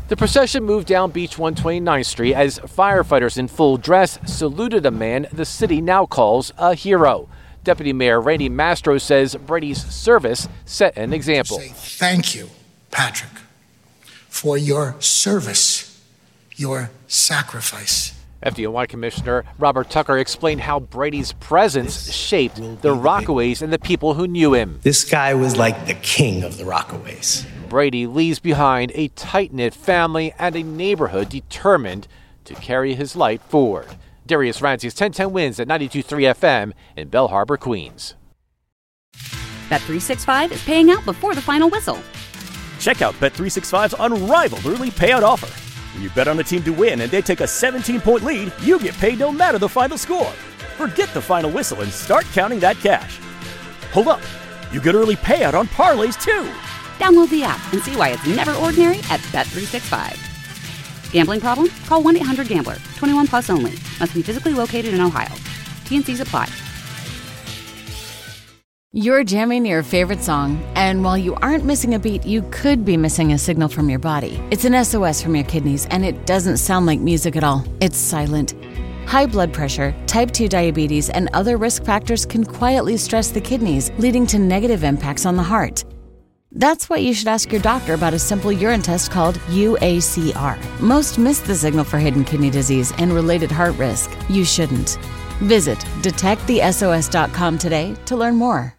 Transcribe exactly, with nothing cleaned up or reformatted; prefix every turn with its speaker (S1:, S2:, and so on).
S1: The procession moved down Beach one twenty-ninth Street as firefighters in full dress saluted a man the city now calls a hero. Deputy Mayor Randy Mastro says Brady's service set an example.
S2: Say thank you, Patrick, for your service, your sacrifice.
S1: F D N Y Commissioner Robert Tucker explained how Brady's presence shaped the Rockaways and the people who knew him.
S3: This guy was like the king of the Rockaways.
S1: Brady leaves behind a tight-knit family and a neighborhood determined to carry his light forward. Darius Ramsey's ten ten wins at ninety-two point three F M in Bell Harbor, Queens.
S4: Bet three sixty-five is paying out before the final whistle.
S5: Check out Bet three sixty-five's unrivaled early payout offer. When you bet on a team to win and they take a seventeen-point lead, you get paid no matter the final score. Forget the final whistle and start counting that cash. Hold up. You get early payout on parlays, too.
S4: Download the app and see why it's never ordinary at Bet three sixty-five. Gambling problem? Call one eight hundred gambler. twenty-one plus only. Must be physically located in Ohio. T and Cs apply.
S6: You're jamming your favorite song, and while you aren't missing a beat, you could be missing a signal from your body. It's an S O S from your kidneys, and it doesn't sound like music at all. It's silent. High blood pressure, type two diabetes, and other risk factors can quietly stress the kidneys, leading to negative impacts on the heart. That's why you should ask your doctor about a simple urine test called U A C R. Most miss the signal for hidden kidney disease and related heart risk. You shouldn't. Visit detect the S O S dot com today to learn more.